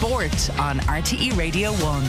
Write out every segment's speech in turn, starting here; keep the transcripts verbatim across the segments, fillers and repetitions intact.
Sport on R T E Radio one.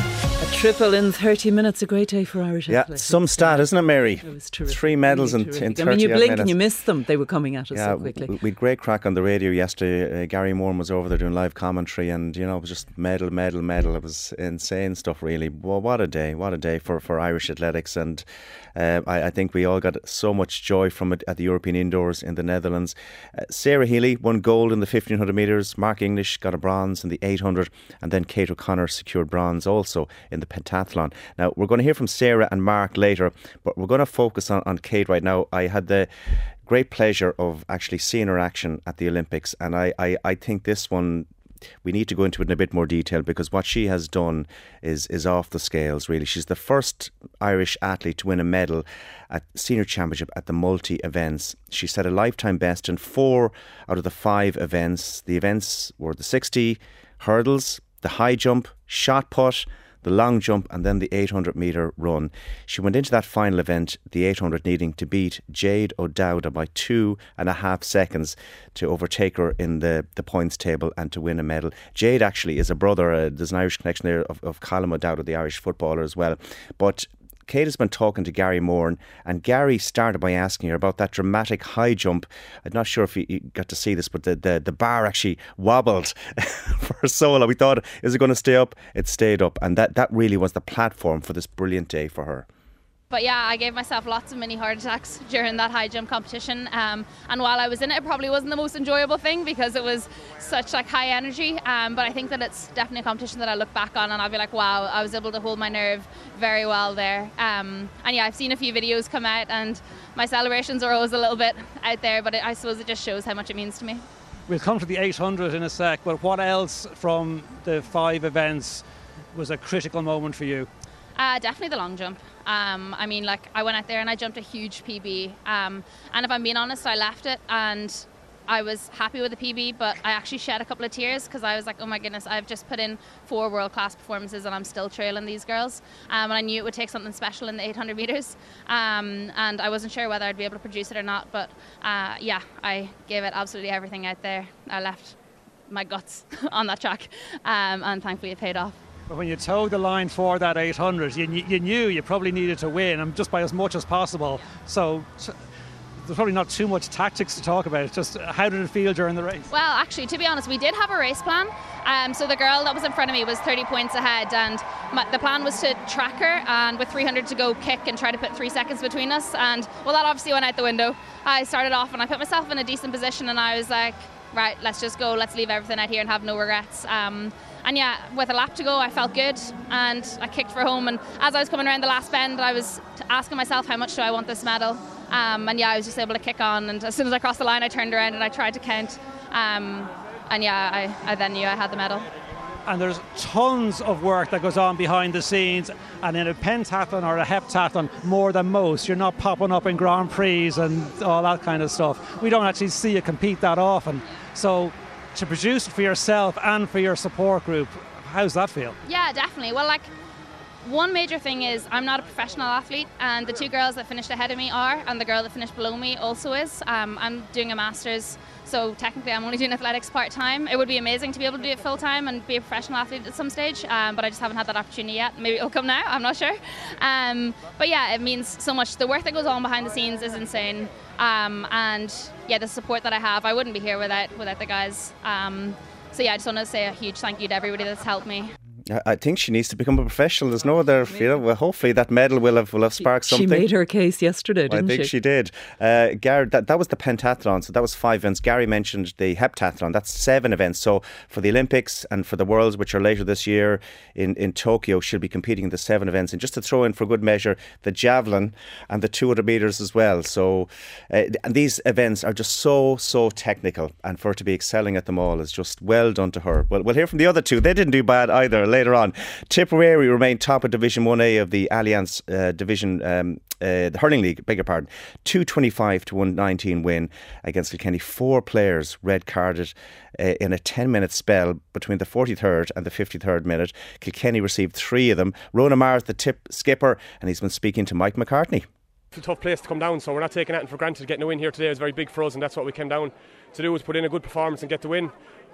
A triple in thirty minutes, a great day for Irish yeah, athletics. Some stat, isn't it, Mary? It was terrific. Three medals really in, terrific. in thirty I mean, you blink minutes. and you miss them. They were coming at us yeah, so quickly. We, we had great crack on the radio yesterday. Uh, Gary Moore was over there doing live commentary, and you know, it was just medal, medal, medal. It was insane stuff, really. Well, what a day! What a day for, for Irish athletics, and uh, I, I think we all got so much joy from it at the European Indoors in the Netherlands. Uh, Sarah Healy won gold in the fifteen hundred metres. Mark English got a bronze in the eight hundred, and then Kate O'Connor secured bronze also in the pentathlon. Now, we're going to hear from Sarah and Mark later, but we're going to focus on, on Kate right now. I had the great pleasure of actually seeing her action at the Olympics, and I, I, I think this one, we need to go into it in a bit more detail, because what she has done is is off the scales, really. She's the first Irish athlete to win a medal at Senior Championship at the multi-events. She set a lifetime best in four out of the five events. The events were the sixty hurdles, the high jump, shot put, the long jump, and then the eight hundred metre run. She went into that final event, the eight hundred, needing to beat Jade O'Dowda by two and a half seconds to overtake her in the, the points table and to win a medal. Jade actually is a brother, uh, there's an Irish connection there of, of Colm O'Dowda, the Irish footballer as well. But Kate has been talking to Gary Moore, and Gary started by asking her about that dramatic high jump. I'm not sure if you, you got to see this, but the, the, the bar actually wobbled for so long. We thought, is it going to stay up? It stayed up, and that, that really was the platform for this brilliant day for her. But yeah, I gave myself lots of mini heart attacks during that high jump competition. Um, and while I was in it, it probably wasn't the most enjoyable thing because it was such like high energy. Um, but I think that it's definitely a competition that I look back on and I'll be like, wow, I was able to hold my nerve very well there. Um, and yeah, I've seen a few videos come out and my celebrations are always a little bit out there, but it, I suppose it just shows how much it means to me. We'll come to the eight hundred in a sec, but what else from the five events was a critical moment for you? Uh, definitely the long jump. Um, I mean, like, I went out there and I jumped a huge P B. Um, and if I'm being honest, I left it and I was happy with the P B, but I actually shed a couple of tears because I was like, oh my goodness, I've just put in four world-class performances and I'm still trailing these girls. Um, and I knew it would take something special in the eight hundred metres. Um, and I wasn't sure whether I'd be able to produce it or not. But uh, yeah, I gave it absolutely everything out there. I left my guts on that track. Um, and thankfully it paid off. But when you towed the line for that eight hundred, you, you knew you probably needed to win, and just by as much as possible. So there's probably not too much tactics to talk about. It's just how did it feel during the race? Well, actually, to be honest, we did have a race plan. Um, so the girl that was in front of me was thirty points ahead, and my, the plan was to track her and with three hundred to go kick and try to put three seconds between us. And well, that obviously went out the window. I started off and I put myself in a decent position, and I was like, right, let's just go, let's leave everything out here and have no regrets. Um, and yeah, with a lap to go, I felt good and I kicked for home. And as I was coming around the last bend, I was asking myself, how much do I want this medal? Um, and yeah, I was just able to kick on. And as soon as I crossed the line, I turned around and I tried to count. Um, and yeah, I, I then knew I had the medal. And there's tons of work that goes on behind the scenes, and in a pentathlon or a heptathlon, more than most. You're not popping up in Grand Prix and all that kind of stuff. We don't actually see you compete that often. So to produce it for yourself and for your support group, how's that feel? Yeah, definitely. Well, like, one major thing is I'm not a professional athlete, and the two girls that finished ahead of me are, and the girl that finished below me also is. Um, I'm doing a master's, so technically I'm only doing athletics part-time. It would be amazing to be able to do it full-time and be a professional athlete at some stage, um, but I just haven't had that opportunity yet. Maybe it'll come now, I'm not sure. Um, but yeah, it means so much. The work that goes on behind the scenes is insane. Um, and yeah, the support that I have, I wouldn't be here without, without the guys. Um, so yeah, I just want to say a huge thank you to everybody that's helped me. I think she needs to become a professional. There's no other, you know, well, hopefully that medal will have will have sparked she, something. She made her case yesterday, didn't she? I think she, she did. Uh, Gary, that, that was the pentathlon, so that was five events. Gary mentioned the heptathlon, that's seven events. So for the Olympics and for the Worlds, which are later this year in, in Tokyo, she'll be competing in the seven events. And just to throw in for good measure, the javelin and the two hundred metres as well. So uh, and these events are just so, so technical. And for her to be excelling at them all is just well done to her. Well, we'll hear from the other two. They didn't do bad either later on. Tipperary remained top of Division one A of the Allianz uh, Division, um, uh, the Hurling League, beg your pardon. two twenty-five to one nineteen win against Kilkenny. Four players red carded uh, in a ten minute spell between the forty-third and the fifty-third minute. Kilkenny received three of them. Rona Mars, the tip skipper, and he's been speaking to Mike McCartney. It's a tough place to come down, so we're not taking anything for granted. Getting a win here today is very big for us, and that's what we came down to do, was put in a good performance and get the win.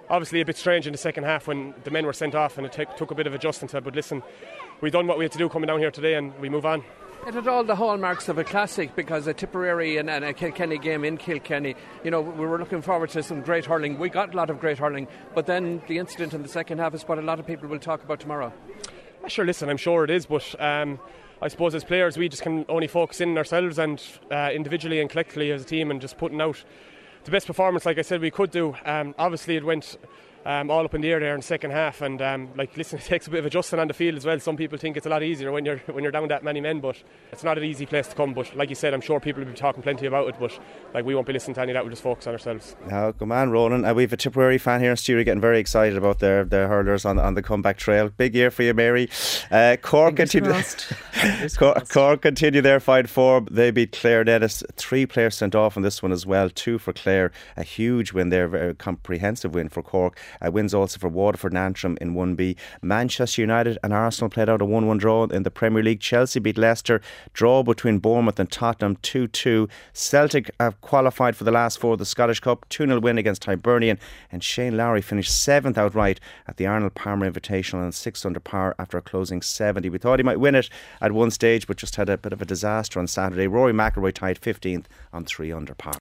obviously a bit strange in the second half when the men were sent off and it t- took a bit of adjusting to it. But listen, we've done what we had to do coming down here today and we move on. It had all the hallmarks of a classic because a Tipperary and, and a Kilkenny game in Kilkenny, you know, we were looking forward to some great hurling. We got a lot of great hurling, but then the incident in the second half is what a lot of people will talk about tomorrow. Sure, listen, I'm sure it is, but um, I suppose as players we just can only focus in on ourselves and uh, individually and collectively as a team and just putting out the best performance, like I said, we could do. Um, obviously it went Um, all up in the air there in the second half, and um, like listen, it takes a bit of adjusting on the field as well. Some people think it's a lot easier when you're when you're down that many men, but it's not an easy place to come. But like you said, I'm sure people will be talking plenty about it, but like we won't be listening to any of that. We'll just focus on ourselves. Now, come on, Ronan. Uh, we have a Tipperary fan here in studio getting very excited about their, their hurlers on, on the comeback trail. Big year for you, Mary. Uh, Cork continue. Cork, Cork continue their fight for. They beat Clare Dennis. Three players sent off on this one as well. Two for Clare. A huge win there, a comprehensive win for Cork. Uh, wins also for Waterford and Antrim in one B. Manchester United and Arsenal played out a one one draw in the Premier League. Chelsea beat Leicester. Draw between Bournemouth and Tottenham two two. Celtic have qualified for the last four of the Scottish Cup. two nil win against Hibernian. And Shane Lowry finished seventh outright at the Arnold Palmer Invitational and sixth under par after a closing seventy. We thought he might win it at one stage but just had a bit of a disaster on Saturday. Rory McIlroy tied fifteenth on three under par.